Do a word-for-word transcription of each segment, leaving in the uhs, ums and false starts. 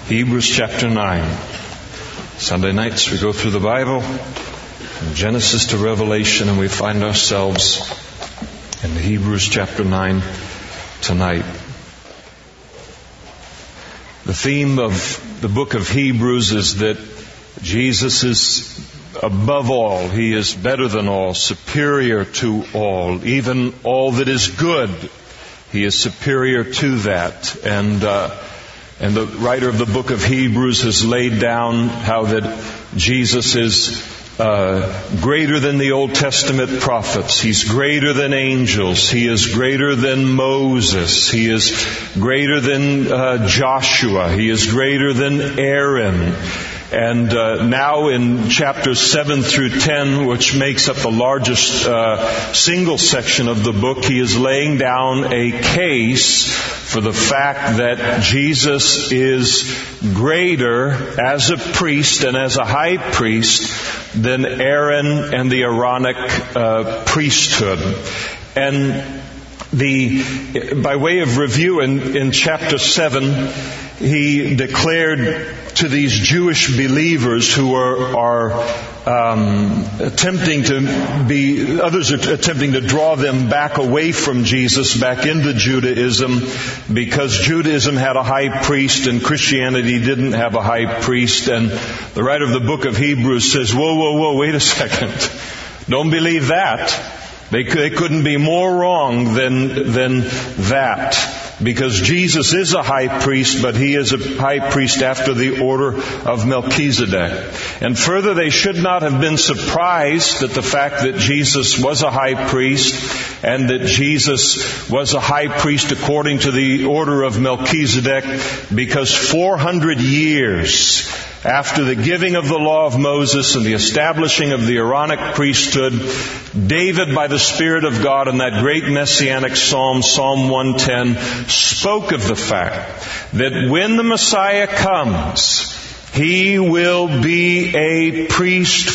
Hebrews chapter nine. Sunday nights we go through the Bible, from Genesis to Revelation, and we find ourselves in Hebrews chapter nine tonight. The theme of the book of Hebrews is that Jesus is above all. He is better than all, superior to all, even all that is good. He is superior to that. And uh, and the writer of the book of Hebrews has laid down how that Jesus is uh, greater than the Old Testament prophets. He's greater than angels. He is greater than Moses. He is greater than uh, Joshua. He is greater than Aaron. And uh, now in chapters seven through ten, which makes up the largest uh, single section of the book, he is laying down a case for the fact that Jesus is greater as a priest and as a high priest than Aaron and the Aaronic uh, priesthood. And the by way of review, in, in chapter seven, he declared to these Jewish believers who are, are um, attempting to be, others are attempting to draw them back away from Jesus, back into Judaism, because Judaism had a high priest and Christianity didn't have a high priest. And the writer of the book of Hebrews says, whoa, whoa, whoa, wait a second. Don't believe that. They, they couldn't be more wrong than, than that. Because Jesus is a high priest, but he is a high priest after the order of Melchizedek. And further, they should not have been surprised at the fact that Jesus was a high priest and that Jesus was a high priest according to the order of Melchizedek, because four hundred years after the giving of the law of Moses and the establishing of the Aaronic priesthood, David, by the Spirit of God, in that great messianic psalm, Psalm one ten, spoke of the fact that when the Messiah comes, he will be a priest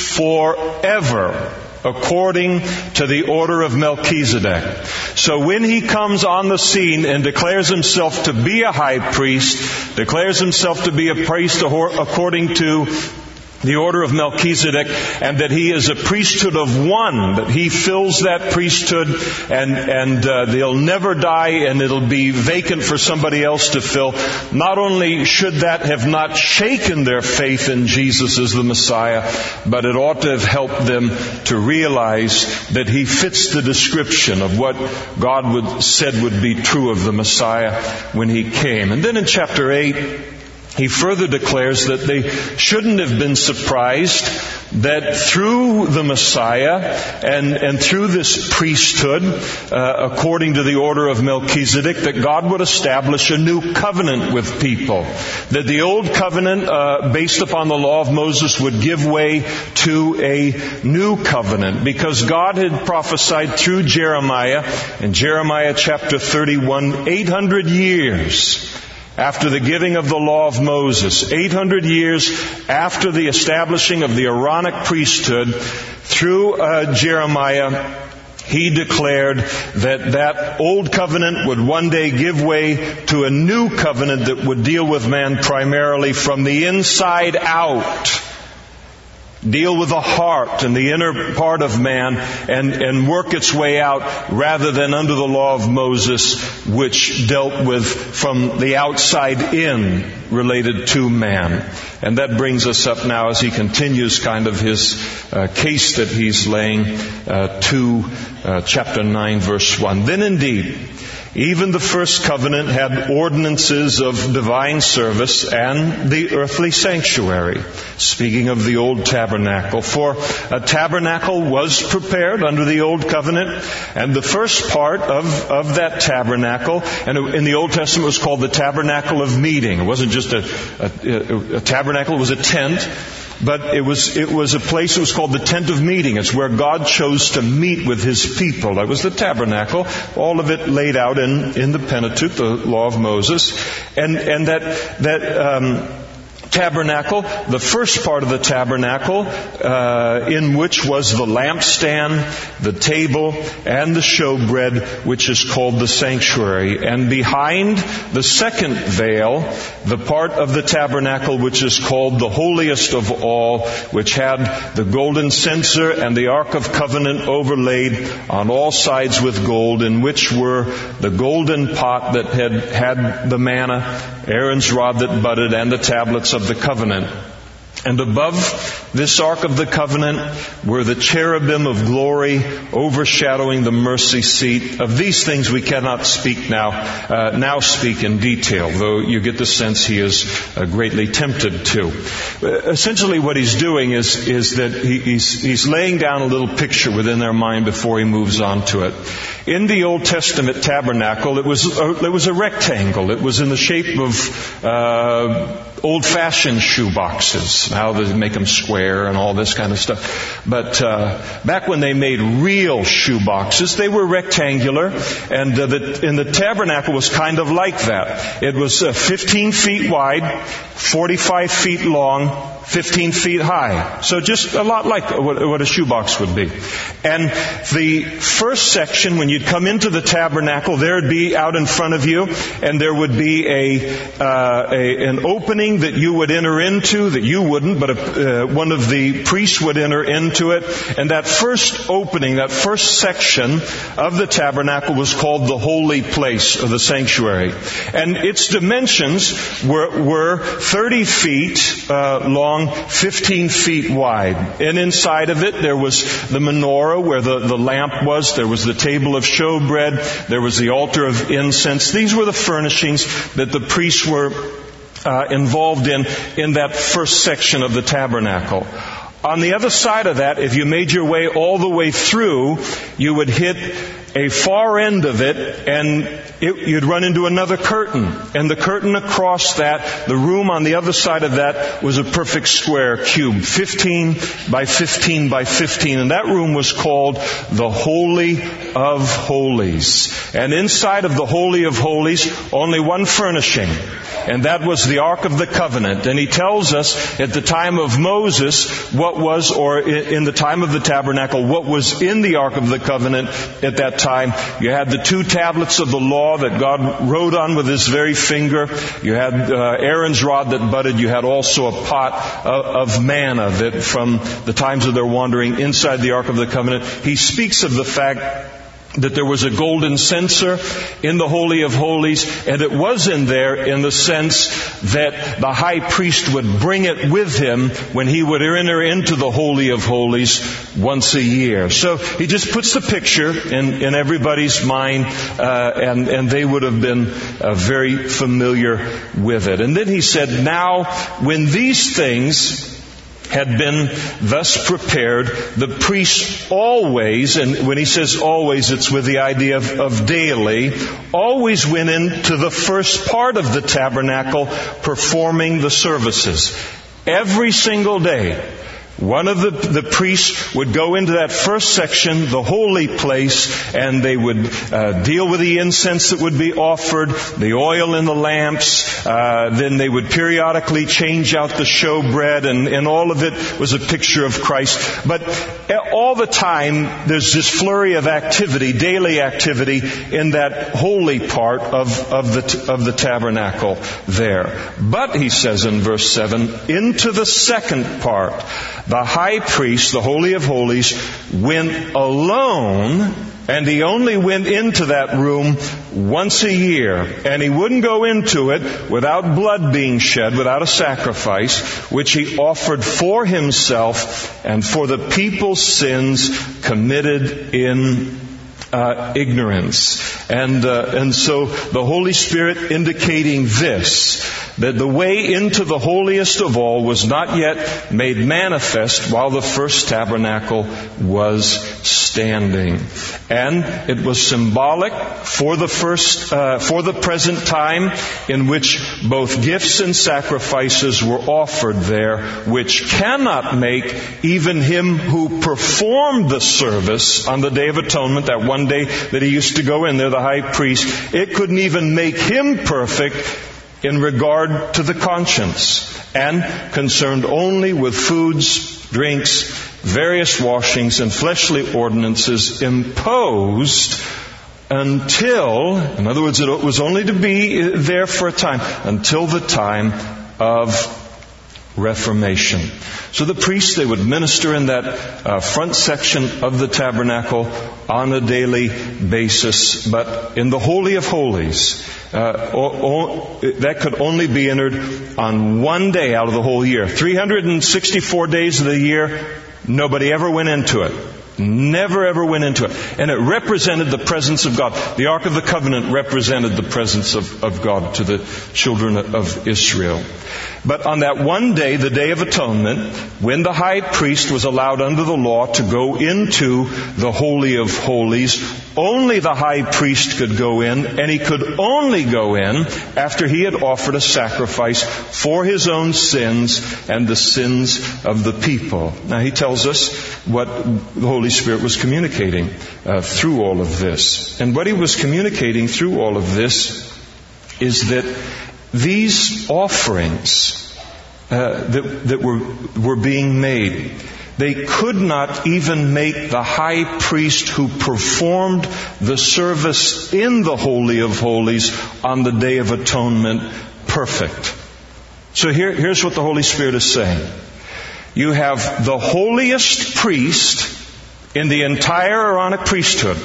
forever, according to the order of Melchizedek. So when he comes on the scene and declares himself to be a high priest, declares himself to be a priest according to the order of Melchizedek, and that he is a priesthood of one, that he fills that priesthood and, and uh, they'll never die and it'll be vacant for somebody else to fill. Not only should that have not shaken their faith in Jesus as the Messiah, but it ought to have helped them to realize that he fits the description of what God would, said would be true of the Messiah when he came. And then in chapter eight, he further declares that they shouldn't have been surprised that through the Messiah and, and through this priesthood, uh, according to the order of Melchizedek, that God would establish a new covenant with people. That the old covenant, uh, based upon the law of Moses, would give way to a new covenant. Because God had prophesied through Jeremiah, in Jeremiah chapter thirty-one, eight hundred years after the giving of the law of Moses, eight hundred years after the establishing of the Aaronic priesthood, through uh, Jeremiah, he declared that that old covenant would one day give way to a new covenant that would deal with man primarily from the inside out. Deal with the heart and the inner part of man and, and work its way out, rather than under the law of Moses, which dealt with from the outside in, related to man. And that brings us up now as he continues kind of his uh, case that he's laying uh, to uh, chapter nine, verse one. Then indeed, even the first covenant had ordinances of divine service and the earthly sanctuary, speaking of the old tabernacle. For a tabernacle was prepared under the old covenant, and the first part of, of that tabernacle, and in the Old Testament it was called the tabernacle of meeting. It wasn't just a, a, a tabernacle, it was a tent. But it was it was a place that was called the tent of meeting. It's where God chose to meet with His people. That was the tabernacle. All of it laid out in, in the Pentateuch, the law of Moses. And and that that um, tabernacle, the first part of the tabernacle, uh, in which was the lampstand, the table, and the showbread, which is called the sanctuary. And behind the second veil, the part of the tabernacle which is called the holiest of all, which had the golden censer and the Ark of Covenant overlaid on all sides with gold, in which were the golden pot that had had the manna, Aaron's rod that budded, and the tablets of the covenant. And above this Ark of the Covenant were the cherubim of glory overshadowing the mercy seat. Of these things we cannot speak now, uh, now speak in detail, though you get the sense he is uh, greatly tempted to. Uh, essentially what he's doing is, is that he, he's, he's laying down a little picture within their mind before he moves on to it. In the Old Testament tabernacle, it was a, it was a rectangle. It was in the shape of uh, old-fashioned shoe boxes. Now they make them square and all this kind of stuff. But uh, back when they made real shoe boxes, they were rectangular, and uh, the, and the tabernacle was kind of like that. It was uh, fifteen feet wide, forty-five feet long, fifteen feet high. So just a lot like what, what a shoebox would be. And the first section, when you'd come into the tabernacle, there would be out in front of you, and there would be a, uh, a an opening that you would enter into, that you wouldn't, but a, uh, one of the priests would enter into it. And that first opening, that first section of the tabernacle was called the holy place, or the sanctuary. And its dimensions were, were thirty feet uh, long, fifteen feet wide. And inside of it there was the menorah where the, the lamp was. There was the table of showbread. There was the altar of incense. These were the furnishings that the priests were uh, involved in, in that first section of the tabernacle. On the other side of that, if you made your way all the way through, you would hit a far end of it, and it, you'd run into another curtain. And the curtain across that, the room on the other side of that, was a perfect square cube, fifteen by fifteen by fifteen. And that room was called the Holy of Holies. And inside of the Holy of Holies, only one furnishing. And that was the Ark of the Covenant. And he tells us at the time of Moses what was, or in the time of the tabernacle, what was in the Ark of the Covenant at that time. You had the two tablets of the law that God wrote on with His very finger. You had uh, Aaron's rod that budded. You had also a pot of, of manna that from the times of their wandering inside the Ark of the Covenant. He speaks of the fact that there was a golden censer in the Holy of Holies, and it was in there in the sense that the high priest would bring it with him when he would enter into the Holy of Holies once a year. So he just puts the picture in, in everybody's mind, uh, and, and they would have been uh, very familiar with it. And then he said, now when these things had been thus prepared, the priest always, and when he says always, it's with the idea of, of daily, always went into the first part of the tabernacle performing the services. Every single day, one of the, the priests would go into that first section, the holy place, and they would uh, deal with the incense that would be offered, the oil in the lamps. Uh, then they would periodically change out the showbread, and, and all of it was a picture of Christ. But all the time, there's this flurry of activity, daily activity, in that holy part of, of the of the tabernacle there. But, he says in verse seven, into the second part, the high priest, the Holy of Holies, went alone, and he only went into that room once a year. And he wouldn't go into it without blood being shed, without a sacrifice, which he offered for himself and for the people's sins committed in Uh, ignorance. And uh, and so the Holy Spirit indicating this, that the way into the holiest of all was not yet made manifest while the first tabernacle was standing. And it was symbolic for the first, uh, for the present time in which both gifts and sacrifices were offered there, which cannot make even him who performed the service on the Day of Atonement, that one day that he used to go in there, the high priest, it couldn't even make him perfect in regard to the conscience, and concerned only with foods, drinks, various washings, and fleshly ordinances imposed until, in other words, it was only to be there for a time, until the time of Reformation. So the priests, they would minister in that uh, front section of the tabernacle on a daily basis, but in the Holy of Holies, uh, o- o- that could only be entered on one day out of the whole year. three hundred sixty-four days of the year, nobody ever went into it. Never ever went into it. And it represented the presence of God. The Ark of the Covenant represented the presence of, of God to the children of Israel. But on that one day, the Day of Atonement, when the high priest was allowed under the law to go into the Holy of Holies, only the high priest could go in, and he could only go in after he had offered a sacrifice for his own sins and the sins of the people. Now he tells us what the Holy Spirit was communicating uh, through all of this. And what he was communicating through all of this is that these offerings uh, that, that were, were being made, they could not even make the high priest who performed the service in the Holy of Holies on the Day of Atonement perfect. So here, here's what the Holy Spirit is saying. You have the holiest priest in the entire Aaronic priesthood,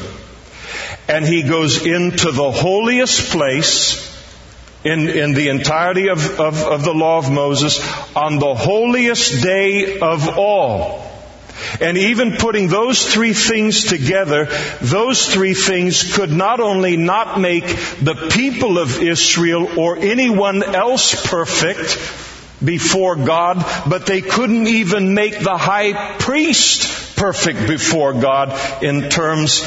and he goes into the holiest place in, in the entirety of, of, of the law of Moses on the holiest day of all. And even putting those three things together, those three things could not only not make the people of Israel or anyone else perfect before God, but they couldn't even make the high priest perfect before God in terms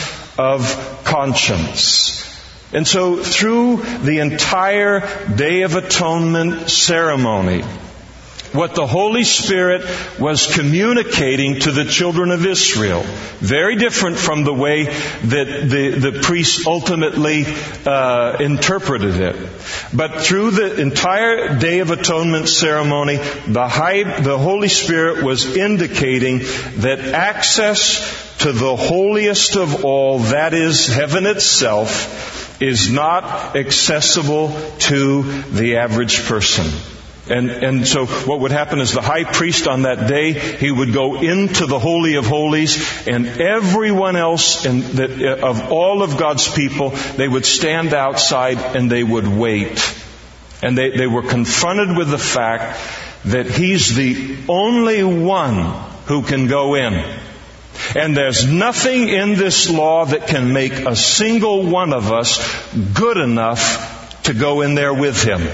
of conscience. And so through the entire Day of Atonement ceremony, what the Holy Spirit was communicating to the children of Israel, very different from the way that the, the priests ultimately uh, interpreted it. But through the entire Day of Atonement ceremony, the, high, the Holy Spirit was indicating that access to the holiest of all, that is heaven itself, is not accessible to the average person. And, and so what would happen is the high priest on that day, he would go into the Holy of Holies, and everyone else in the, of all of God's people, they would stand outside and they would wait. And they, they were confronted with the fact that he's the only one who can go in. And there's nothing in this law that can make a single one of us good enough to go in there with him.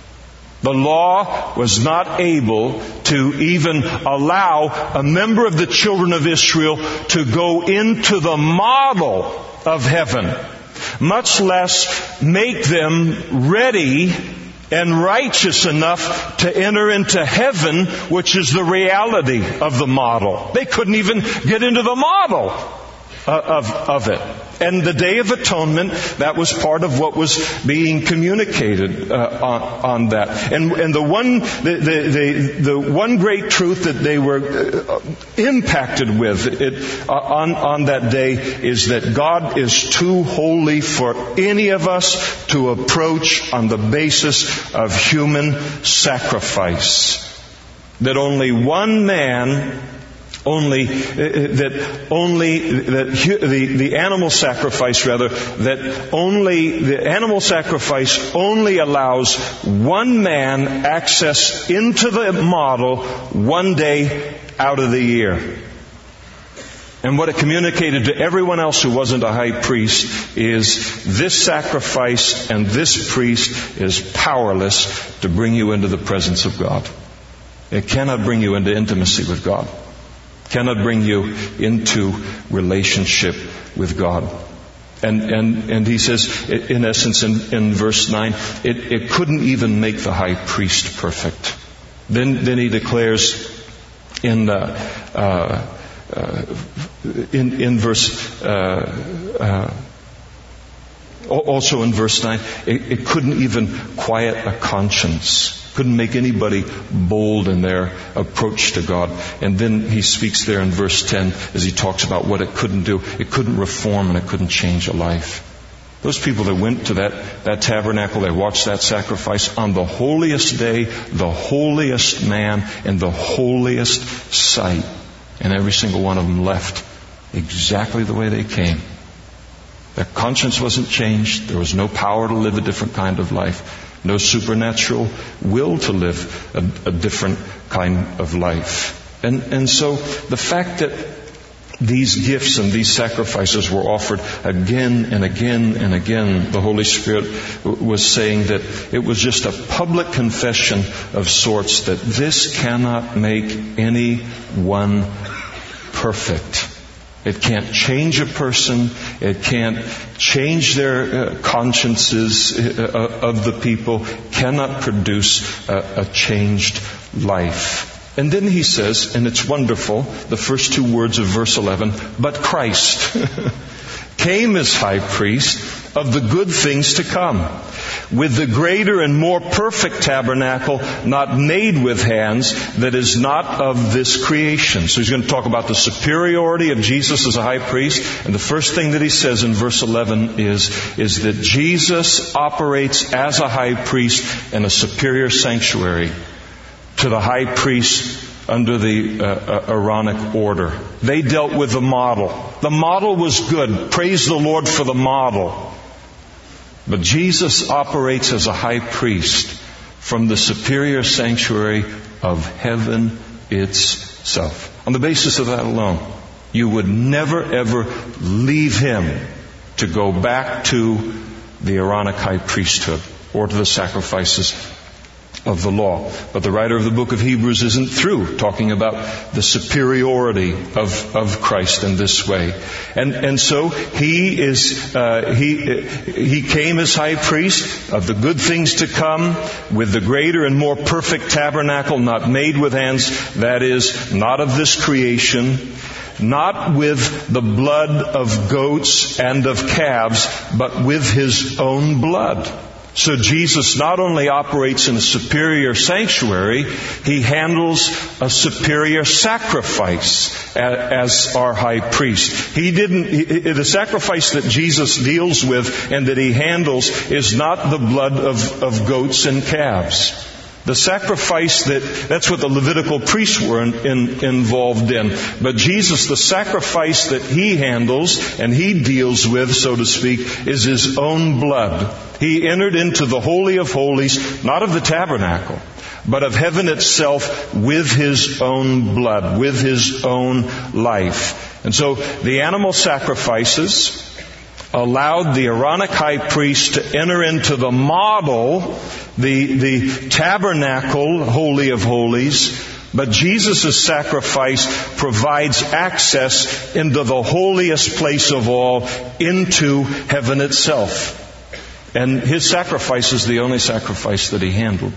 The law was not able to even allow a member of the children of Israel to go into the model of heaven, much less make them ready and righteous enough to enter into heaven, which is the reality of the model. They couldn't even get into the model of, of it. And the Day of Atonement, that was part of what was being communicated uh, on, on that. And, and the one, the, the, the, the one great truth that they were uh, impacted with it, uh, on, on that day is that God is too holy for any of us to approach on the basis of human sacrifice. That only one man Only uh, that only that the the animal sacrifice rather that only the animal sacrifice only allows one man access into the model one day out of the year. And what it communicated to everyone else who wasn't a high priest is this sacrifice and this priest is powerless to bring you into the presence of God. It cannot bring you into intimacy with God. Cannot bring you into relationship with God. And and and he says, in essence, in, in verse nine, it, it couldn't even make the high priest perfect. Then then he declares in uh, uh, uh, in in verse uh, uh, Also in verse nine, it, it couldn't even quiet a conscience. Couldn't make anybody bold in their approach to God. And then he speaks there in verse ten as he talks about what it couldn't do. It couldn't reform and it couldn't change a life. Those people that went to that, that tabernacle, they watched that sacrifice on the holiest day, the holiest man, and the holiest site. And every single one of them left exactly the way they came. Their conscience wasn't changed. There was no power to live a different kind of life. No supernatural will to live a, a different kind of life. And, and so the fact that these gifts and these sacrifices were offered again and again and again, the Holy Spirit was saying that it was just a public confession of sorts that this cannot make anyone perfect. It can't change a person. It can't change their uh, consciences uh, of the people. Cannot produce a, a changed life. And then he says, and it's wonderful, the first two words of verse eleven, but Christ came as high priest of the good things to come, with the greater and more perfect tabernacle, not made with hands, that is not of this creation. So he's going to talk about the superiority of Jesus as a high priest. And the first thing that he says in verse eleven is, is that Jesus operates as a high priest in a superior sanctuary to the high priest under the uh, Aaronic order. They dealt with the model. The model was good. Praise the Lord for the model. But Jesus operates as a high priest from the superior sanctuary of heaven itself. On the basis of that alone, you would never ever leave Him to go back to the Aaronic high priesthood or to the sacrifices of the law. But the writer of the book of Hebrews isn't through talking about the superiority of, of Christ in this way. And, and so he is, uh, he, he came as high priest of the good things to come, with the greater and more perfect tabernacle, not made with hands, that is, not of this creation, not with the blood of goats and of calves, but with His own blood. So Jesus not only operates in a superior sanctuary, He handles a superior sacrifice as our high priest. He didn't, the sacrifice that Jesus deals with and that He handles is not the blood of, of goats and calves. The sacrifice that, that's what the Levitical priests were in, in, involved in. But Jesus, the sacrifice that He handles and He deals with, so to speak, is His own blood. He entered into the Holy of Holies, not of the tabernacle, but of heaven itself with His own blood, with His own life. And so the animal sacrifices allowed the Aaronic high priest to enter into the model, the, the tabernacle, Holy of Holies, but Jesus' sacrifice provides access into the holiest place of all, into heaven itself. And His sacrifice is the only sacrifice that He handled.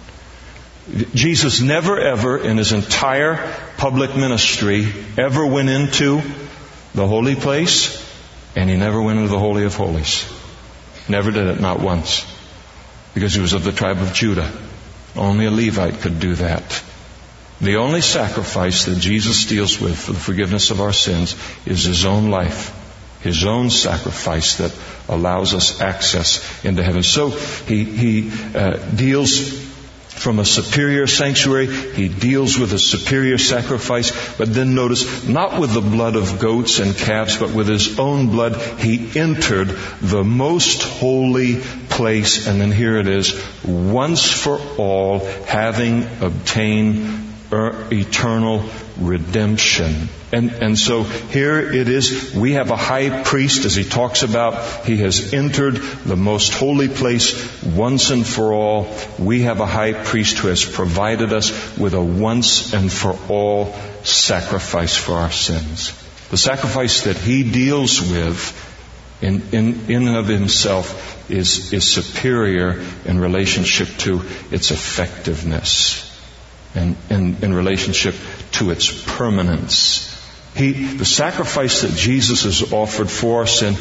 Jesus never ever in His entire public ministry ever went into the holy place, and He never went into the Holy of Holies. Never did it, not once. Because He was of the tribe of Judah. Only a Levite could do that. The only sacrifice that Jesus deals with for the forgiveness of our sins is His own life. His own sacrifice that allows us access into heaven. So He, he uh, deals from a superior sanctuary. He deals with a superior sacrifice. But then notice, not with the blood of goats and calves, but with His own blood, He entered the most holy place. And then here it is, once for all, having obtained eternal redemption. And, and so here it is, we have a high priest, as he talks about, he has entered the most holy place once and for all. We have a high priest who has provided us with a once and for all sacrifice for our sins. The sacrifice that he deals with in, in, in and of himself is, is superior in relationship to its effectiveness and in, in relationship to its permanence. He, the sacrifice that Jesus has offered for our sin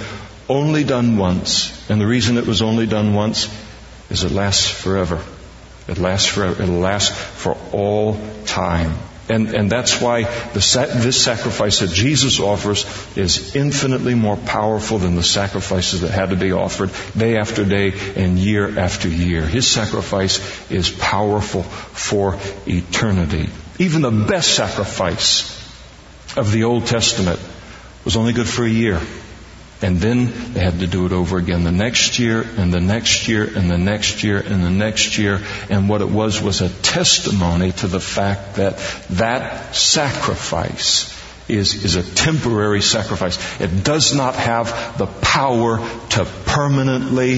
only done once. And the reason it was only done once is it lasts forever. It lasts forever. It'll last for all time. And, and that's why the, this sacrifice that Jesus offers is infinitely more powerful than the sacrifices that had to be offered day after day and year after year. His sacrifice is powerful for eternity. Even the best sacrifice of the Old Testament was only good for a year. And then they had to do it over again the next year and the next year and the next year and the next year. And what it was was a testimony to the fact that that sacrifice is, is a temporary sacrifice. It does not have the power to permanently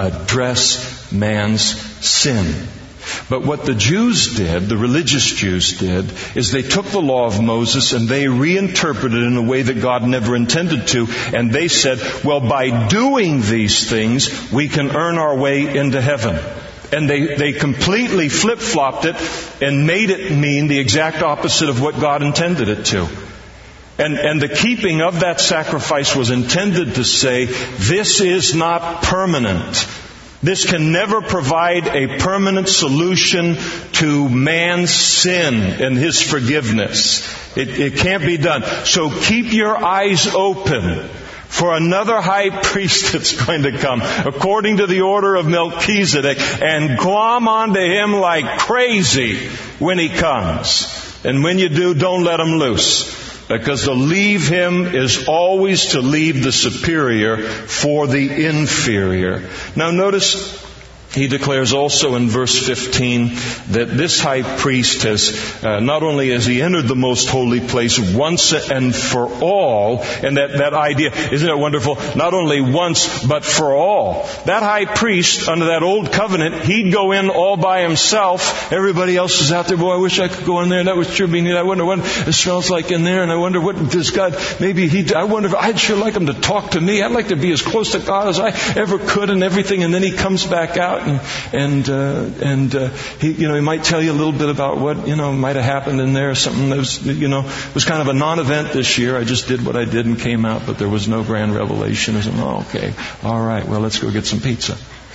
address man's sin. But what the Jews did, the religious Jews did, is they took the law of Moses and they reinterpreted it in a way that God never intended to. And they said, well, by doing these things, we can earn our way into heaven. And they, they completely flip-flopped it and made it mean the exact opposite of what God intended it to. And, and the keeping of that sacrifice was intended to say, this is not permanent. This can never provide a permanent solution to man's sin and his forgiveness. It, it can't be done. So keep your eyes open for another high priest that's going to come, according to the order of Melchizedek, and glom onto him like crazy when he comes. And when you do, don't let him loose. Because to leave him is always to leave the superior for the inferior. Now notice, he declares also in verse fifteen that this high priest has, uh, not only has he entered the most holy place once and for all, and that, that idea, isn't it wonderful? Not only once, but for all. That high priest, under that old covenant, he'd go in all by himself. Everybody else is out there. Boy, I wish I could go in there. That was true. I wonder what it smells like in there, and I wonder what does God, maybe he, I wonder, I'd sure like him to talk to me. I'd like to be as close to God as I ever could and everything. And then he comes back out and, and, uh, and, uh, he, you know, he might tell you a little bit about what, you know, might have happened in there. Something that was, you know, was kind of a non-event this year. I just did what I did and came out, but there was no grand revelation. I said, oh, okay. All right. Well, let's go get some pizza.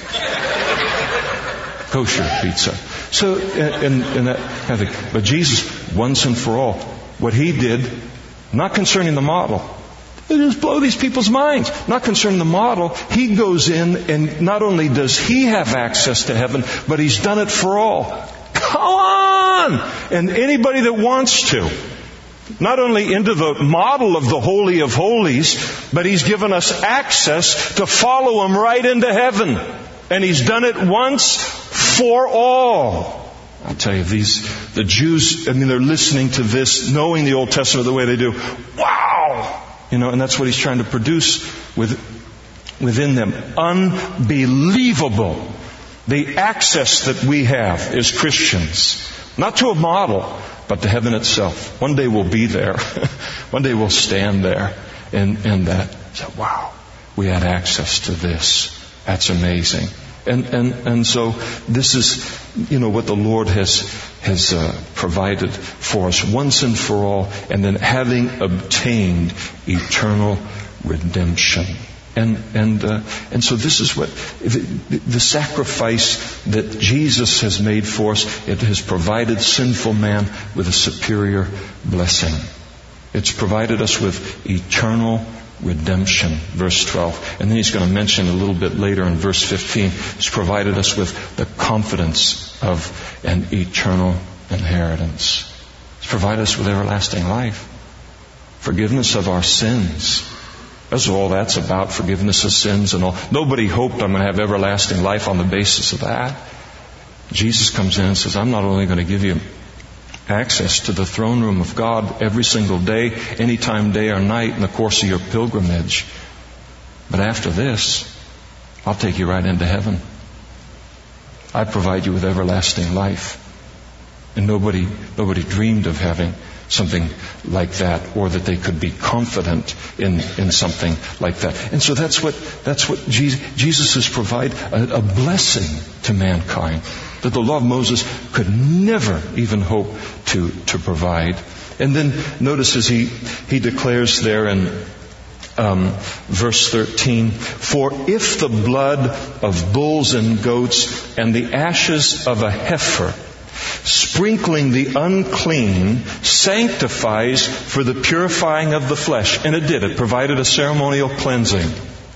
Kosher pizza. So, and, and that kind of thing. But Jesus, once and for all, what he did, not concerning the model, it just blow these people's minds. Not concerning the model, he goes in and not only does he have access to heaven, but he's done it for all. Come on! And anybody that wants to. Not only into the model of the Holy of Holies, but he's given us access to follow him right into heaven. And he's done it once for all. I'll tell you, these, the Jews, I mean, they're listening to this, knowing the Old Testament the way they do. Wow! You know, and that's what he's trying to produce with, within them. Unbelievable. The access that we have as Christians. Not to a model, but to heaven itself. One day we'll be there. One day we'll stand there. And, and that, so, wow, we had access to this. That's amazing. And, and, and so this is, you know, what the Lord has, has uh, provided for us once and for all, and then having obtained eternal redemption. And, and, uh, and so this is what, the, the sacrifice that Jesus has made for us, it has provided sinful man with a superior blessing. It's provided us with eternal redemption, verse twelve. And then he's going to mention a little bit later in verse fifteen, he's provided us with the confidence of an eternal inheritance. He's provided us with everlasting life. Forgiveness of our sins. That's all that's about, forgiveness of sins and all. Nobody hoped I'm going to have everlasting life on the basis of that. Jesus comes in and says, I'm not only going to give you access to the throne room of God every single day, anytime, day or night in the course of your pilgrimage, but after this, I'll take you right into heaven. I provide you with everlasting life. And nobody, nobody dreamed of having something like that, or that they could be confident in, in something like that. And so that's what, that's what Jesus, Jesus has provided, a, a blessing to mankind that the law of Moses could never even hope to, to provide. And then notice as he, he declares there in Um, verse thirteen, for if the blood of bulls and goats and the ashes of a heifer, sprinkling the unclean, sanctifies for the purifying of the flesh. And it did. It provided a ceremonial cleansing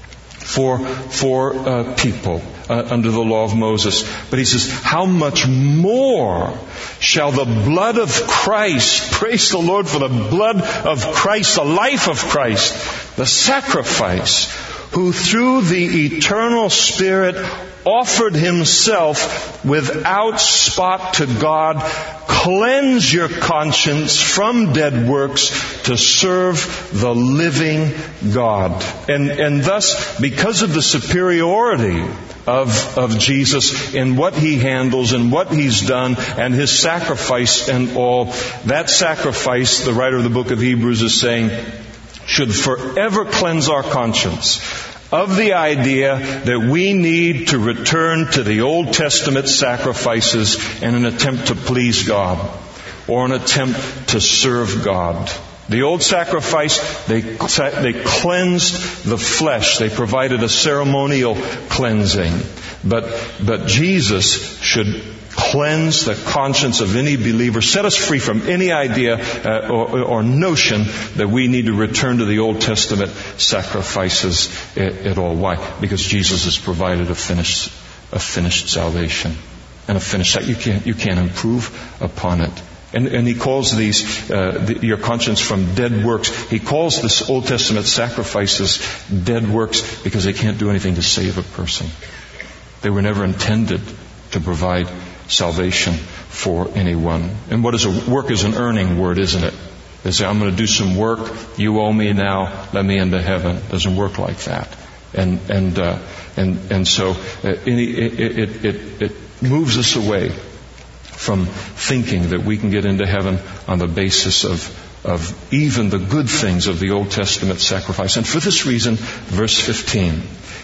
for for uh, people uh, under the law of Moses. But he says, how much more shall the blood of Christ, praise the Lord for the blood of Christ, the life of Christ, the sacrifice, who through the eternal Spirit offered Himself without spot to God, cleanse your conscience from dead works to serve the living God. And, and thus, because of the superiority of, of Jesus in what He handles and what He's done and His sacrifice and all, that sacrifice, the writer of the book of Hebrews is saying, should forever cleanse our conscience of the idea that we need to return to the Old Testament sacrifices in an attempt to please God or an attempt to serve God. The old sacrifice, they, they cleansed the flesh. They provided a ceremonial cleansing. But, but Jesus should cleanse the conscience of any believer, set us free from any idea uh, or, or notion that we need to return to the Old Testament sacrifices at, at all. Why? Because Jesus has provided a finished, a finished salvation and a finished. You can't, you can't improve upon it. And, and He calls these uh, the, your conscience from dead works. He calls this Old Testament sacrifices dead works because they can't do anything to save a person. They were never intended to provide salvation for anyone. And what is a work is an earning word, isn't it? They say, I'm going to do some work. You owe me now. Let me into heaven. It doesn't work like that. And and uh, and and so uh, any, it, it it it moves us away from thinking that we can get into heaven on the basis of of even the good things of the Old Testament sacrifice. And for this reason, verse fifteen,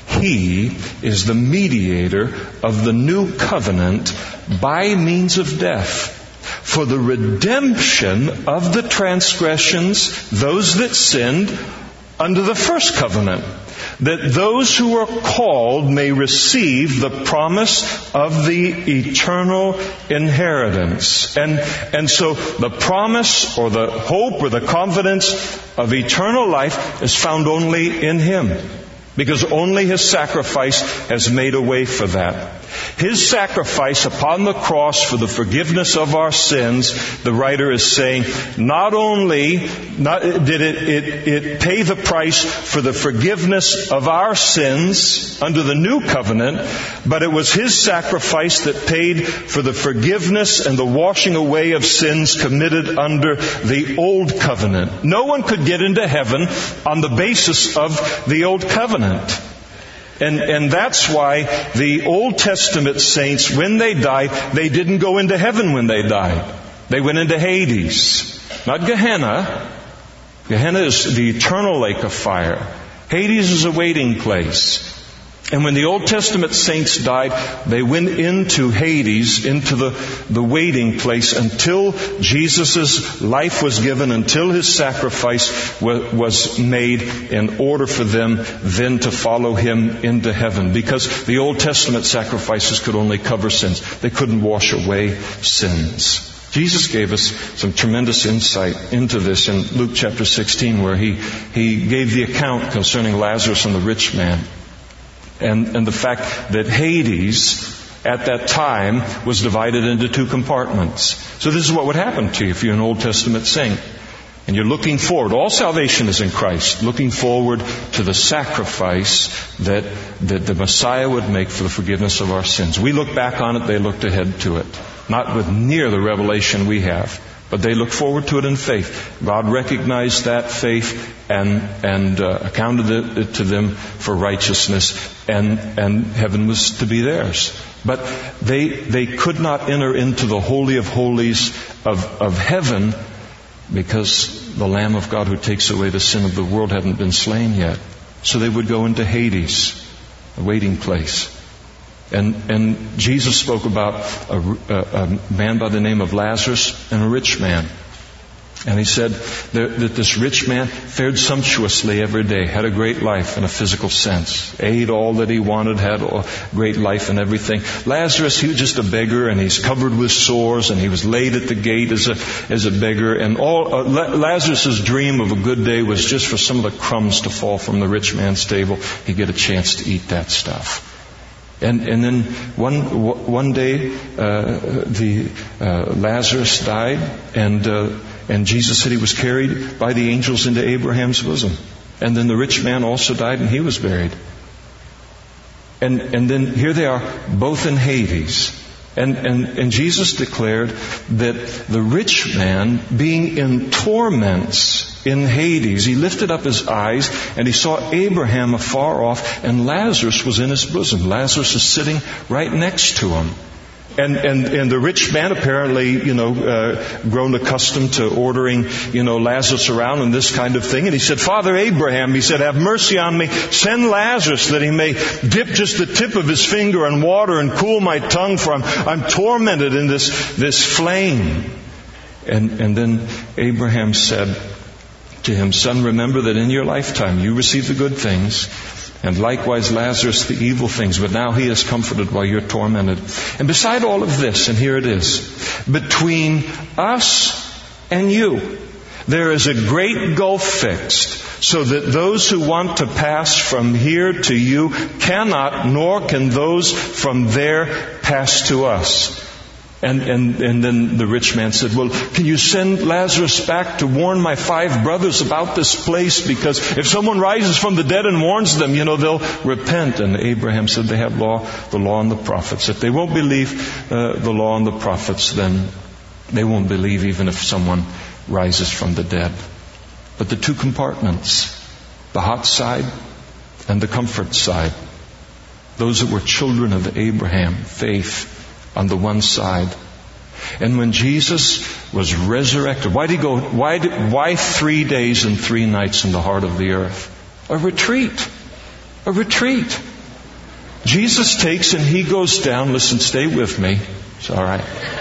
He is the mediator of the new covenant by means of death, for the redemption of the transgressions, those that sinned under the first covenant, that those who are called may receive the promise of the eternal inheritance. And, and so the promise or the hope or the confidence of eternal life is found only in Him, because only His sacrifice has made a way for that. His sacrifice upon the cross for the forgiveness of our sins, the writer is saying, not only not, did it, it, it pay the price for the forgiveness of our sins under the new covenant, but it was His sacrifice that paid for the forgiveness and the washing away of sins committed under the old covenant. No one could get into heaven on the basis of the old covenant. And, and that's why the Old Testament saints, when they died, they didn't go into heaven when they died. They went into Hades. Not Gehenna. Gehenna is the eternal lake of fire. Hades is a waiting place. And when the Old Testament saints died, they went into Hades, into the, the waiting place, until Jesus' life was given, until His sacrifice was, was made in order for them then to follow Him into heaven. Because the Old Testament sacrifices could only cover sins. They couldn't wash away sins. Jesus gave us some tremendous insight into this in Luke chapter sixteen, where He, he gave the account concerning Lazarus and the rich man. And, and the fact that Hades, at that time, was divided into two compartments. So this is what would happen to you if you're an Old Testament saint. And you're looking forward. All salvation is in Christ. Looking forward to the sacrifice that, that the Messiah would make for the forgiveness of our sins. We look back on it, they looked ahead to it. Not with near the revelation we have. But they look forward to it in faith. God recognized that faith and and uh, accounted it, it to them for righteousness, and and heaven was to be theirs. But they they could not enter into the Holy of Holies of, of heaven because the Lamb of God who takes away the sin of the world hadn't been slain yet. So they would go into Hades, a waiting place. And, and Jesus spoke about a, a, a man by the name of Lazarus and a rich man. And he said that this rich man fared sumptuously every day, had a great life in a physical sense, ate all that he wanted, had a great life and everything. Lazarus, he was just a beggar, and he's covered with sores, and he was laid at the gate as a as a beggar. And all uh, Lazarus's dream of a good day was just for some of the crumbs to fall from the rich man's table. He'd get a chance to eat that stuff. And and then one one day, uh, the uh, Lazarus died, and. Uh, And Jesus said he was carried by the angels into Abraham's bosom. And then the rich man also died, and he was buried. And and then here they are, both in Hades. And, and, and Jesus declared that the rich man, being in torments in Hades, he lifted up his eyes and he saw Abraham afar off, and Lazarus was in his bosom. Lazarus is sitting right next to him. And, and, and the rich man apparently, you know, uh, grown accustomed to ordering, you know, Lazarus around and this kind of thing. And he said, Father Abraham, he said, have mercy on me. Send Lazarus that he may dip just the tip of his finger in water and cool my tongue, for I'm, I'm tormented in this, this flame. And, and then Abraham said to him, Son, remember that in your lifetime you received the good things, and likewise Lazarus the evil things, but now he is comforted while you're tormented. And beside all of this, and here it is, between us and you, there is a great gulf fixed, so that those who want to pass from here to you cannot, nor can those from there pass to us. And, and, and then the rich man said, well, can you send Lazarus back to warn my five brothers about this place? Because if someone rises from the dead and warns them, you know, they'll repent. And Abraham said, they have law, the law and the prophets. If they won't believe uh, the law and the prophets, then they won't believe even if someone rises from the dead. But the two compartments, the hot side and the comfort side, those that were children of Abraham, faith, on the one side. And when Jesus was resurrected, why did he go, why did, why three days and three nights in the heart of the earth? A retreat. A retreat. Jesus takes and he goes down, listen, stay with me. It's alright.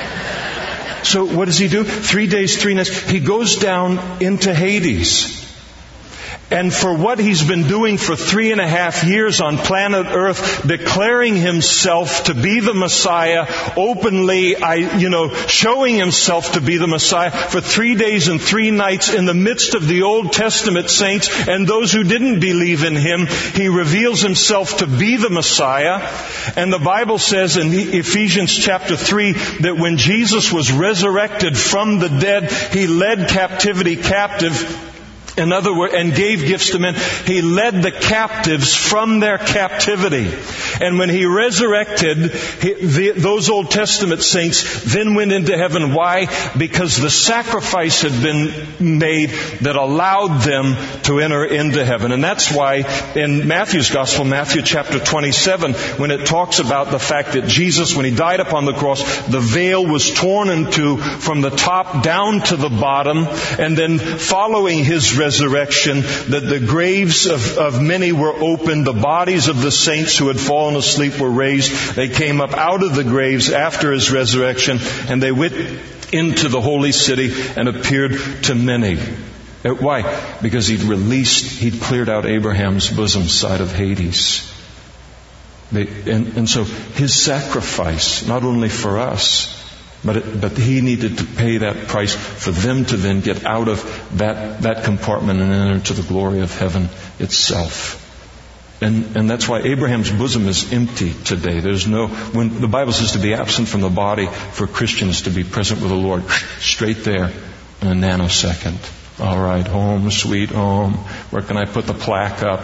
So what does he do? Three days, three nights. He goes down into Hades. And for what he's been doing for three and a half years on planet Earth, declaring himself to be the Messiah, openly, I, you know, showing himself to be the Messiah for three days and three nights in the midst of the Old Testament saints and those who didn't believe in him, he reveals himself to be the Messiah. And the Bible says in Ephesians chapter three that when Jesus was resurrected from the dead, he led captivity captive. In other words, and gave gifts to men. He led the captives from their captivity. And when he resurrected, he, the, those Old Testament saints then went into heaven. Why? Because the sacrifice had been made that allowed them to enter into heaven. And that's why in Matthew's Gospel, Matthew chapter twenty-seven, when it talks about the fact that Jesus, when he died upon the cross, the veil was torn in two from the top down to the bottom, and then following his resurrection, resurrection, that the graves of, of many were opened. The bodies of the saints who had fallen asleep were raised. They came up out of the graves after his resurrection, and they went into the holy city and appeared to many. Why? Because he'd released, he'd cleared out Abraham's bosom side of Hades. They, and, and so his sacrifice, not only for us, But, it, but he needed to pay that price for them to then get out of that, that compartment and enter into the glory of heaven itself. And, and that's why Abraham's bosom is empty today. There's no, when the Bible says to be absent from the body for Christians to be present with the Lord, straight there in a nanosecond. All right, home, sweet home. Where can I put the plaque up?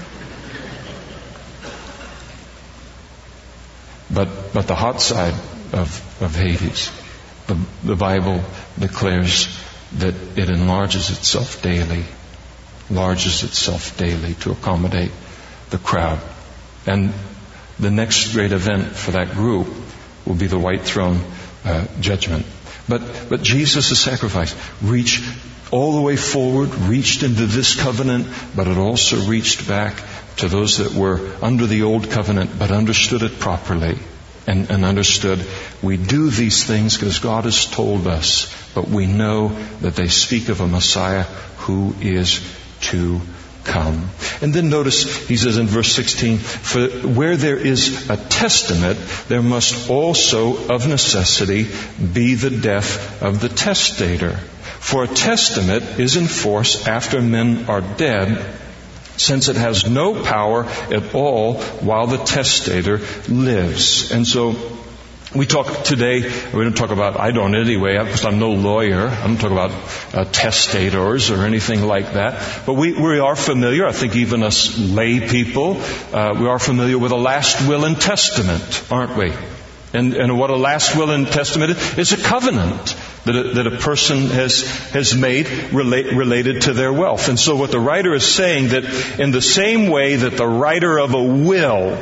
But, but the hot side of, of Hades, the, the Bible declares that it enlarges itself daily, enlarges itself daily to accommodate the crowd. And the next great event for that group will be the white throne uh, judgment. But, but Jesus' sacrifice reached all the way forward, reached into this covenant, but it also reached back to those that were under the old covenant but understood it properly. and, and understood, we do these things because God has told us, but we know that they speak of a Messiah who is to come. And then notice, he says in verse sixteen, for where there is a testament, there must also of necessity be the death of the testator. For a testament is in force after men are dead, since it has no power at all while the testator lives. And so we talk today, we don't talk about, I don't anyway, because I'm no lawyer. I don't talk about uh, testators or anything like that. But we, we are familiar, I think even us lay people, uh, we are familiar with a last will and testament, aren't we? And, and what a last will and testament is, is a covenant that a, that a person has, has made relate, related to their wealth. And so what the writer is saying, that in the same way that the writer of a will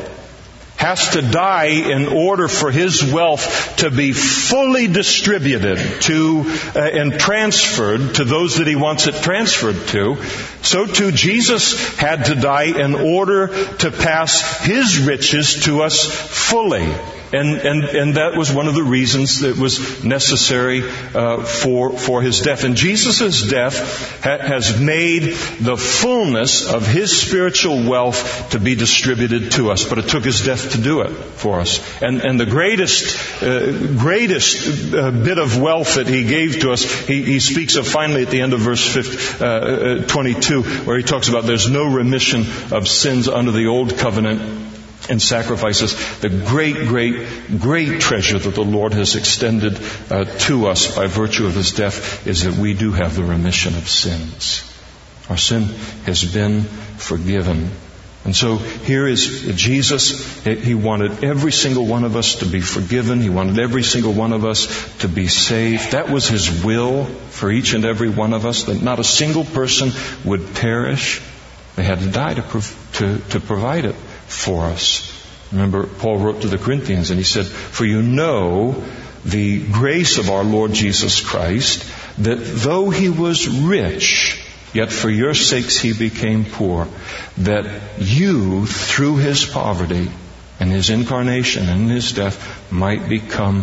has to die in order for his wealth to be fully distributed to uh, and transferred to those that he wants it transferred to, so too Jesus had to die in order to pass his riches to us fully. And, and, and that was one of the reasons that was necessary uh, for, for his death. And Jesus' death ha- has made the fullness of his spiritual wealth to be distributed to us. But it took his death to do it for us. And, and the greatest, uh, greatest uh, bit of wealth that he gave to us, he, he speaks of finally at the end of verse fifty, uh, twenty-two, where he talks about there's no remission of sins under the old covenant and sacrifices. The great, great, great treasure that the Lord has extended uh, to us by virtue of his death is that we do have the remission of sins. Our sin has been forgiven. And so here is Jesus. He wanted every single one of us to be forgiven. He wanted every single one of us to be saved. That was his will for each and every one of us, that not a single person would perish. They had to die to, prov- to, to provide it for us. Remember, Paul wrote to the Corinthians and he said, for you know the grace of our Lord Jesus Christ, that though he was rich, yet for your sakes he became poor, that you, through his poverty and his incarnation and his death, might become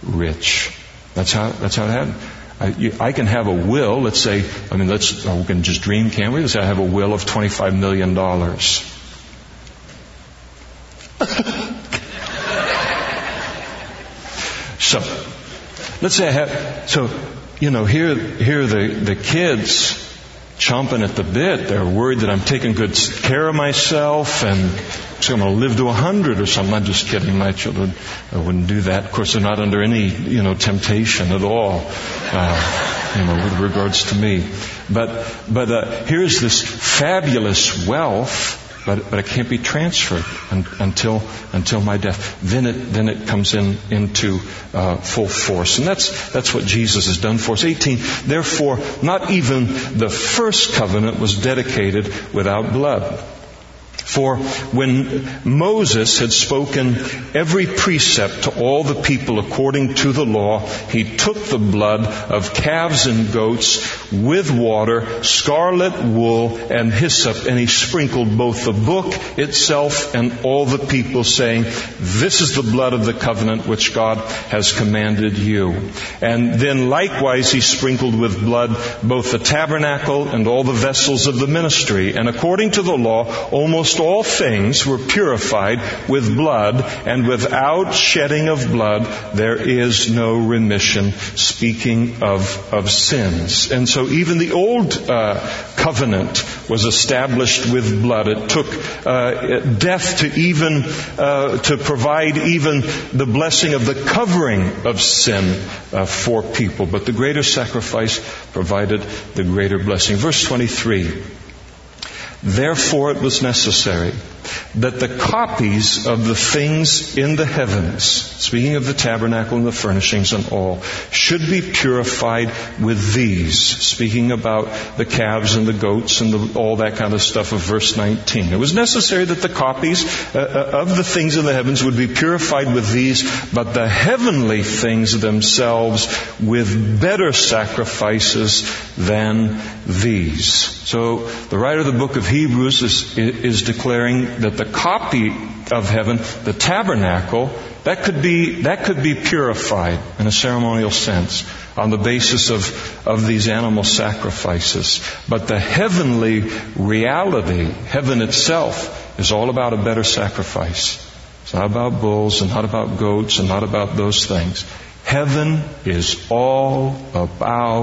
rich. That's how, that's how it happened. I, you, I can have a will, let's say, I mean, let's, oh, we can just dream, can't we? Let's say I have a will of twenty-five million dollars. So, let's say I have, so, you know, here, here the, the kids chomping at the bit. They're worried that I'm taking good care of myself and so I'm going to live to a hundred or something. I'm just kidding. My children wouldn't do that. Of course, they're not under any, you know, temptation at all, uh, you know, with regards to me. But, but, uh, here's this fabulous wealth. But, but it can't be transferred un, until until my death. Then it then it comes in into uh, full force, and that's that's what Jesus has done for us. eighteen. Therefore, not even the first covenant was dedicated without blood. For when Moses had spoken every precept to all the people according to the law, he took the blood of calves and goats with water, scarlet wool, and hyssop, and he sprinkled both the book itself and all the people, saying, this is the blood of the covenant which God has commanded you. And then likewise he sprinkled with blood both the tabernacle and all the vessels of the ministry. And according to the law, almost all things were purified with blood, and without shedding of blood there is no remission, speaking of, of sins. And so even the old uh, covenant was established with blood. It took uh, death to even uh, to provide even the blessing of the covering of sin uh, for people. But the greater sacrifice provided the greater blessing. Verse twenty-three. Therefore it was necessary that the copies of the things in the heavens, speaking of the tabernacle and the furnishings and all, should be purified with these, speaking about the calves and the goats and the, all that kind of stuff of verse nineteen. It was necessary that the copies uh, of the things in the heavens would be purified with these, but the heavenly things themselves with better sacrifices than these. So the writer of the book of Hebrews is, is declaring that the copy of heaven, the tabernacle, that could be, that could be purified in a ceremonial sense on the basis of, of these animal sacrifices. But the heavenly reality, heaven itself, is all about a better sacrifice. It's not about bulls and not about goats and not about those things. Heaven is all about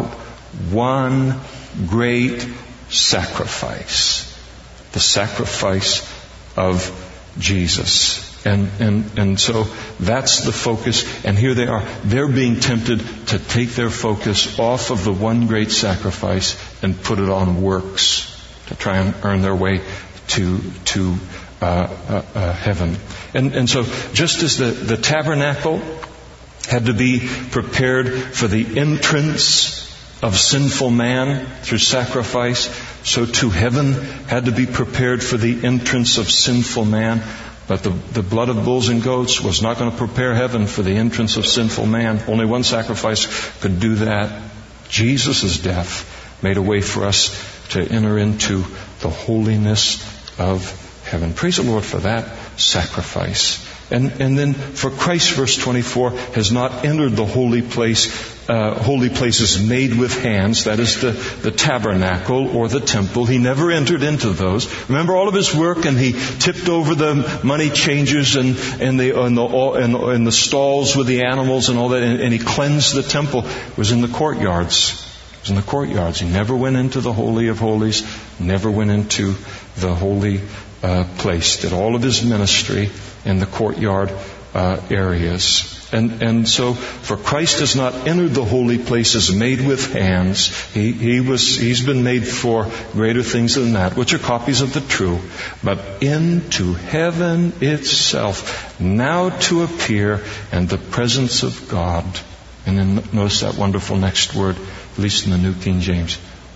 one great sacrifice. The sacrifice of Jesus. And, and, and so that's the focus. And here they are. They're being tempted to take their focus off of the one great sacrifice and put it on works to try and earn their way to, to uh, uh, uh, heaven. And, and so just as the, the tabernacle had to be prepared for the entrance of sinful man through sacrifice, so too heaven had to be prepared for the entrance of sinful man. But the, the blood of bulls and goats was not going to prepare heaven for the entrance of sinful man. Only one sacrifice could do that. Jesus' death made a way for us to enter into the holiness of heaven. Praise the Lord for that sacrifice. And, and then for Christ, verse twenty-four, has not entered the holy place, uh, holy places made with hands, that is the, the tabernacle or the temple. He never entered into those. Remember all of his work, and he tipped over the money changers and, and, the, and, the, and, and the stalls with the animals and all that, and, and he cleansed the temple. It was in the courtyards. It was in the courtyards. He never went into the Holy of Holies, never went into the holy uh, place. Did all of his ministry in the courtyard uh, areas. And and so, for Christ has not entered the holy places made with hands. He he was he's been made for greater things than that, which are copies of the true, but into heaven itself, now to appear in the presence of God. And then notice that wonderful next word, at least in the New King James,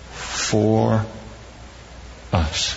for us.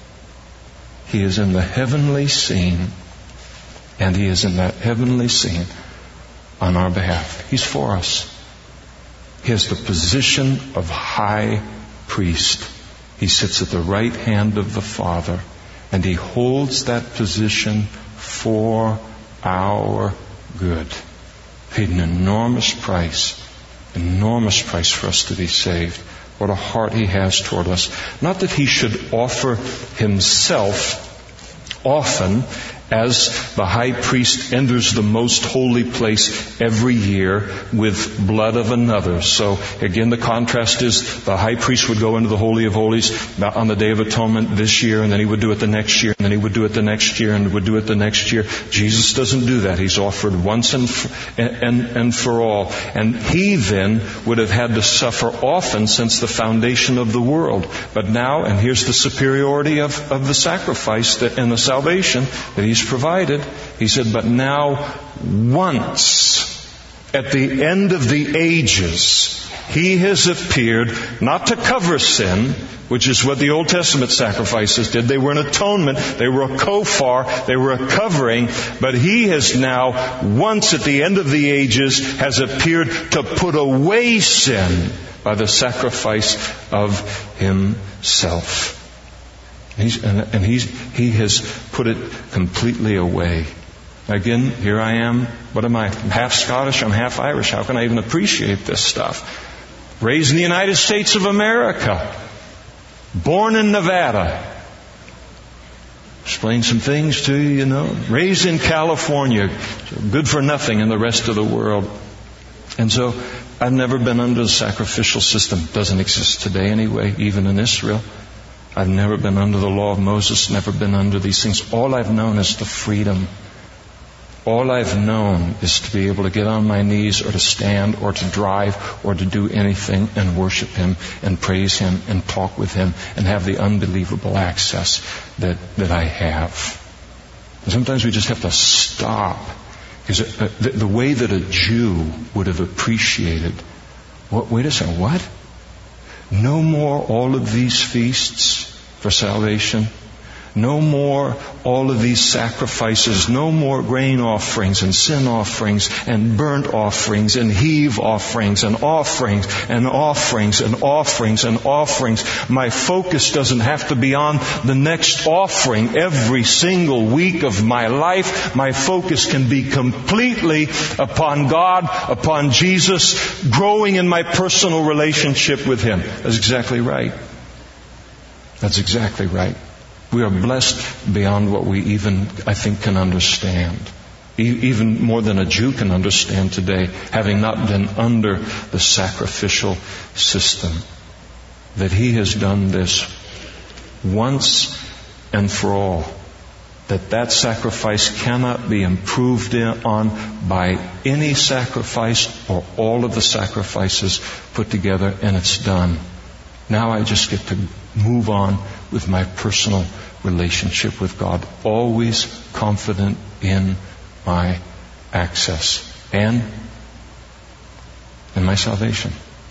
He is in the heavenly scene. And He is in that heavenly scene on our behalf. He's for us. He has the position of high priest. He sits at the right hand of the Father. And He holds that position for our good. Paid an enormous price. Enormous price for us to be saved. What a heart He has toward us. Not that He should offer Himself often, as the high priest enters the most holy place every year with blood of another. So again, the contrast is the high priest would go into the Holy of Holies on the Day of Atonement this year, and then he would do it the next year, and then he would do it the next year, and would do it the next year. Jesus doesn't do that. He's offered once and for, and, and for all. And He then would have had to suffer often since the foundation of the world. But now, and here's the superiority of, of the sacrifice that, and the salvation that He's provided. He said, but now once at the end of the ages, He has appeared not to cover sin, which is what the Old Testament sacrifices did. They were an atonement. They were a kofar. They were a covering. But He has now, once at the end of the ages, has appeared to put away sin by the sacrifice of Himself. He's, and and he's, He has put it completely away. Again, here I am. What am I? I'm half Scottish. I'm half Irish. How can I even appreciate this stuff? Raised in the United States of America. Born in Nevada. Explain some things to you, you know. Raised in California. Good for nothing in the rest of the world. And so, I've never been under the sacrificial system. It doesn't exist today anyway, even in Israel. I've never been under the law of Moses, never been under these things. All I've known is the freedom. All I've known is to be able to get on my knees or to stand or to drive or to do anything and worship Him and praise Him and talk with Him and have the unbelievable access that, that I have. And sometimes we just have to stop. Because the, the way that a Jew would have appreciated, what, wait a second, what? No more all of these feasts for salvation. No more all of these sacrifices. No more grain offerings and sin offerings and burnt offerings and heave offerings and offerings and offerings and offerings and offerings. My focus doesn't have to be on the next offering every single week of my life. My focus can be completely upon God, upon Jesus, growing in my personal relationship with Him. That's exactly right. That's exactly right. We are blessed beyond what we even, I think, can understand. Even more than a Jew can understand today, having not been under the sacrificial system. That He has done this once and for all. That that sacrifice cannot be improved on by any sacrifice or all of the sacrifices put together, and it's done. Now I just get to move on with my personal relationship with God, always confident in my access and in my salvation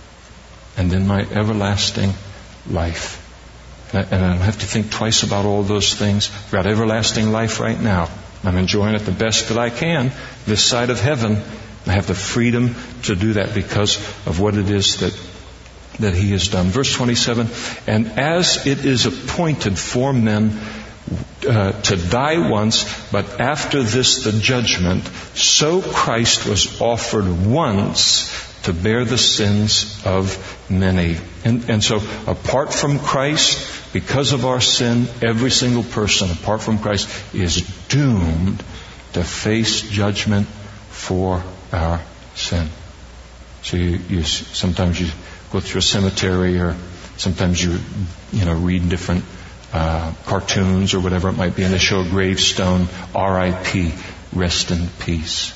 and in my everlasting life. And I don't have to think twice about all those things. I've got everlasting life right now. I'm enjoying it the best that I can this side of heaven. I have the freedom to do that because of what it is that that He has done. Verse twenty-seven, and as it is appointed for men uh, to die once, but after this the judgment, so Christ was offered once to bear the sins of many. And, and so apart from Christ, because of our sin, every single person apart from Christ is doomed to face judgment for our sin. So you, you sometimes you go through a cemetery, or sometimes you, you know, read different uh, cartoons or whatever it might be, and they show a gravestone, R I P, rest in peace.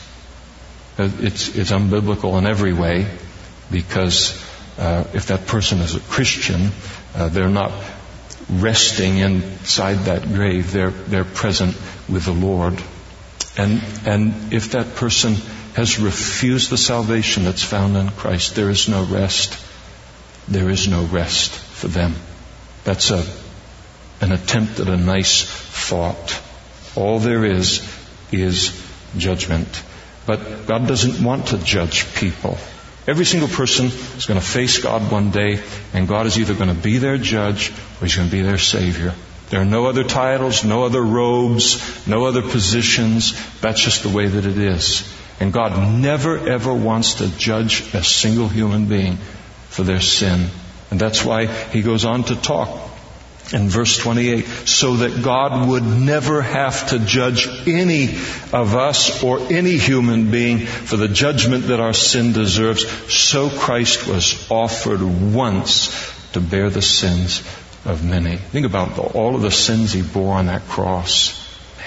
It's, it's unbiblical in every way, because uh, if that person is a Christian, uh, they're not resting inside that grave. They're they're present with the Lord, and and if that person has refused the salvation that's found in Christ, there is no rest. There is no rest for them. That's a an attempt at a nice thought. All there is is judgment. But God doesn't want to judge people. Every single person is going to face God one day, and God is either going to be their judge or He's going to be their Savior. There are no other titles, no other robes, no other positions. That's just the way that it is. And God never ever wants to judge a single human being for their sin. And that's why He goes on to talk in verse twenty-eight, so that God would never have to judge any of us or any human being for the judgment that our sin deserves. So Christ was offered once to bear the sins of many. Think about all of the sins He bore on that cross.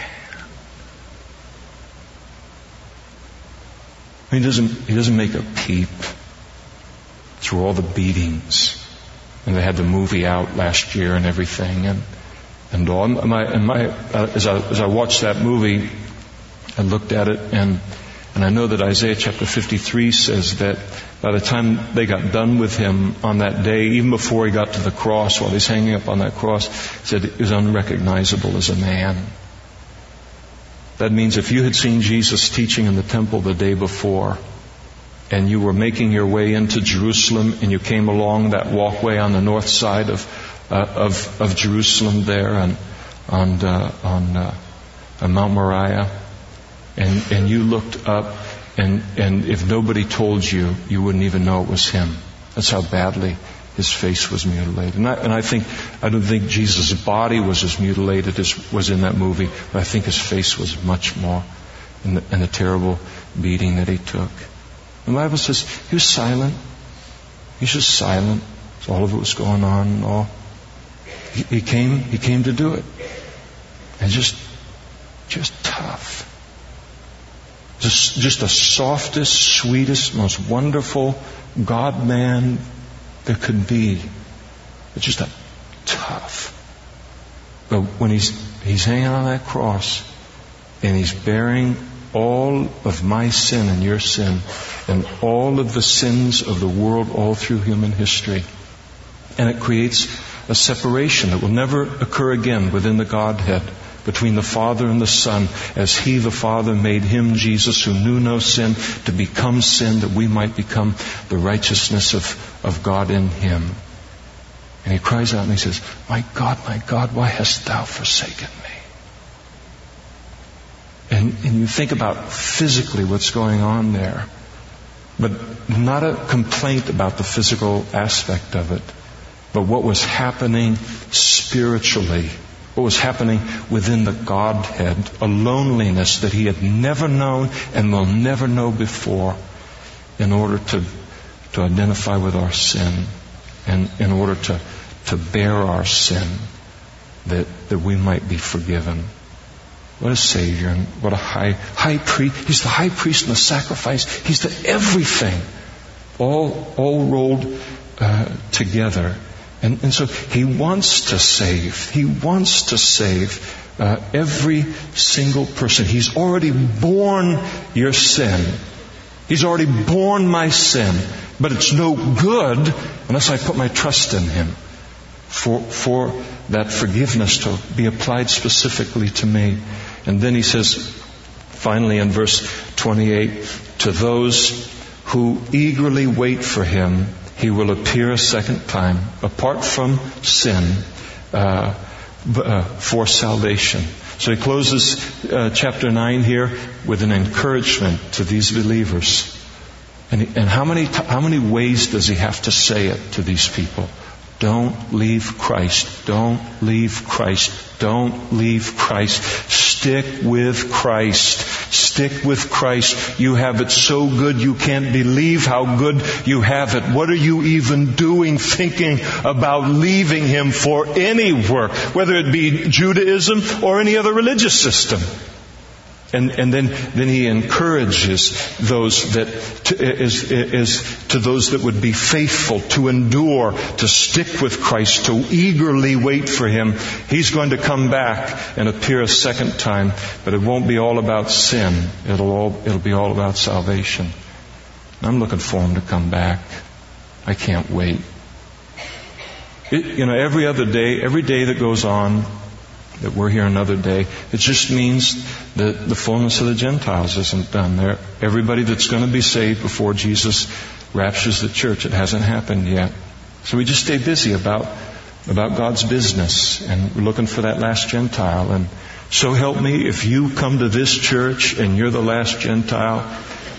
He doesn't, he doesn't make a peep through all the beatings. And they had the movie out last year and everything. And, and all. And my, and my, uh, as I, as I watched that movie, I looked at it, and, and I know that Isaiah chapter fifty-three says that by the time they got done with Him on that day, even before He got to the cross, while He's hanging up on that cross, He said He was unrecognizable as a man. That means if you had seen Jesus teaching in the temple the day before, and you were making your way into Jerusalem, and you came along that walkway on the north side of uh, of, of Jerusalem there, and on uh, on, uh, on Mount Moriah, and and you looked up, and and if nobody told you, you wouldn't even know it was Him. That's how badly His face was mutilated. And I, and I think I don't think Jesus' body was as mutilated as was in that movie, but I think His face was much more in the, in the terrible beating that He took. The Bible says He was silent. He was just silent. So all of it was going on and all. He, he came, He came to do it. And just, just tough. Just, just the softest, sweetest, most wonderful God-man there could be. But just a tough. But when He's, He's hanging on that cross, and He's bearing all of my sin and your sin, and all of the sins of the world all through human history. And it creates a separation that will never occur again within the Godhead between the Father and the Son, as He, the Father, made Him, Jesus, who knew no sin, to become sin, that we might become the righteousness of, of God in Him. And He cries out and He says, "My God, my God, why hast Thou forsaken me?" And, and you think about physically what's going on there, but not a complaint about the physical aspect of it, but what was happening spiritually. What was happening within the Godhead, a loneliness that He had never known and will never know before, in order to, to identify with our sin, and in order to, to bear our sin, that, that we might be forgiven. What a Savior, and what a high, high priest. He's the high priest and the sacrifice. He's the everything, all, all rolled uh, together. And, and so He wants to save. He wants to save uh, every single person. He's already borne your sin. He's already borne my sin. But it's no good unless I put my trust in Him for, for that forgiveness to be applied specifically to me. And then He says, finally in verse twenty-eight, "To those who eagerly wait for Him, He will appear a second time, apart from sin, uh, uh, for salvation." So he closes uh, chapter nine here with an encouragement to these believers. And, and how many t- how many ways does he have to say it to these people? Don't leave Christ. Don't leave Christ. Don't leave Christ. Stick with Christ. Stick with Christ. You have it so good you can't believe how good you have it. What are you even doing thinking about leaving Him for any work, whether it be Judaism or any other religious system? And, and then, then he encourages those that, to, is, is to those that would be faithful, to endure, to stick with Christ, to eagerly wait for Him. He's going to come back and appear a second time, but it won't be all about sin. It'll all, it'll be all about salvation. I'm looking for Him to come back. I can't wait. It, you know, every other day, every day that goes on, that we're here another day, it just means that the fullness of the Gentiles isn't done there. Everybody that's going to be saved before Jesus raptures the church, it hasn't happened yet. So we just stay busy about about God's business, and we're looking for that last Gentile. And so help me, if you come to this church and you're the last Gentile,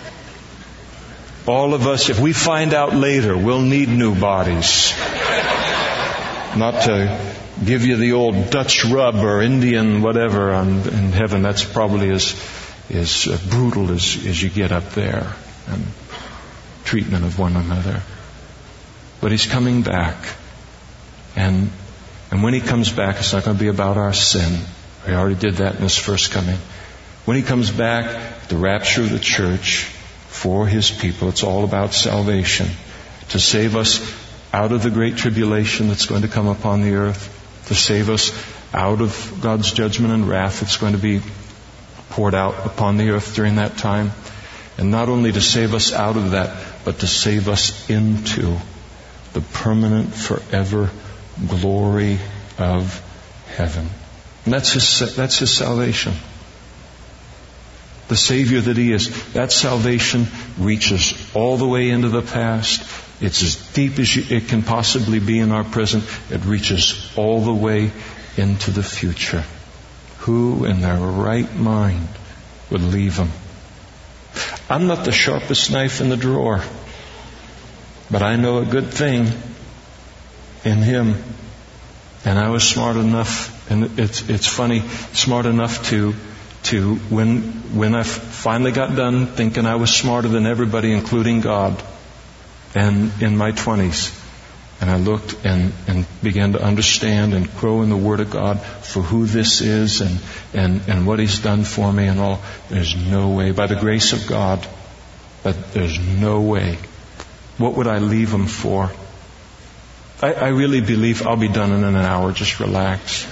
all of us, if we find out later, we'll need new bodies. Not to give you the old Dutch rub or Indian whatever on, in heaven. That's probably as, as brutal as, as you get up there. And treatment of one another. But He's coming back. And, and when He comes back, it's not going to be about our sin. We already did that in His first coming. When He comes back, the rapture of the church for His people, it's all about salvation. To save us out of the great tribulation that's going to come upon the earth. To save us out of God's judgment and wrath that's going to be poured out upon the earth during that time. And not only to save us out of that, but to save us into the permanent, forever glory of heaven. And that's His, that's His salvation. The Savior that He is, that salvation reaches all the way into the past. It's as deep as you, it can possibly be in our present. It reaches all the way into the future. Who in their right mind would leave Him? I'm not the sharpest knife in the drawer, but I know a good thing in Him. And I was smart enough, and it's it's funny, smart enough to to when when I finally got done thinking I was smarter than everybody, including God, and in my twenties, and I looked and, and began to understand and grow in the Word of God for who this is and, and, and what He's done for me and all. There's no way, by the grace of God, but there's no way. What would I leave Him for? I, I really believe I'll be done in an hour. Just relax.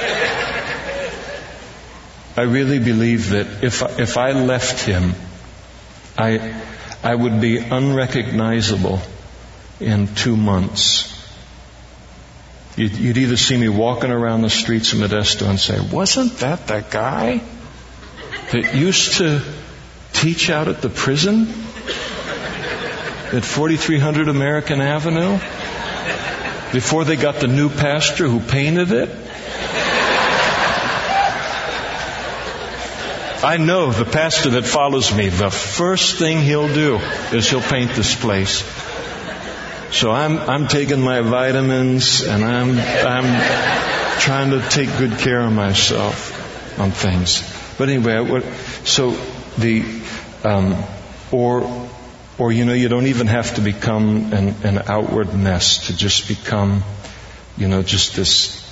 I really believe that if if I left Him, I I would be unrecognizable in two months. You'd, you'd either see me walking around the streets of Modesto and say, wasn't that that guy that used to teach out at the prison at forty-three hundred American Avenue before they got the new pastor who painted it? I know the pastor that follows me, the first thing he'll do is he'll paint this place. So I'm I'm taking my vitamins and I'm I'm trying to take good care of myself on things. But anyway, what, so the um, or or you know you don't even have to become an, an outward mess to just become, you know, just this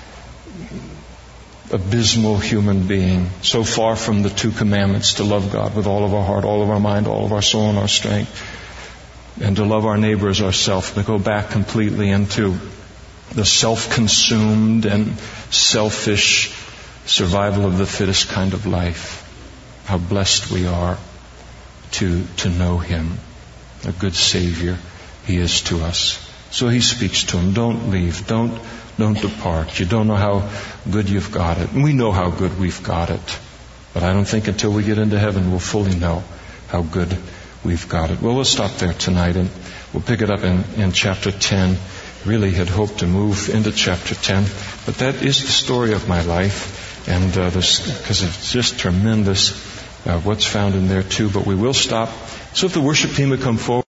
abysmal human being, so far from the two commandments to love God with all of our heart, all of our mind, all of our soul and our strength, and to love our neighbor as ourselves, to go back completely into the self-consumed and selfish survival of the fittest kind of life. How blessed we are to to know Him, a good Savior He is to us. So He speaks to him, don't leave, don't don't depart. You don't know how good you've got it. And we know how good we've got it. But I don't think until we get into heaven we'll fully know how good we've got it. Well, we'll stop there tonight and we'll pick it up in, in chapter ten. Really had hoped to move into chapter ten, but that is the story of my life. And uh, this, because it's just tremendous uh, what's found in there too. But we will stop. So if the worship team would come forward.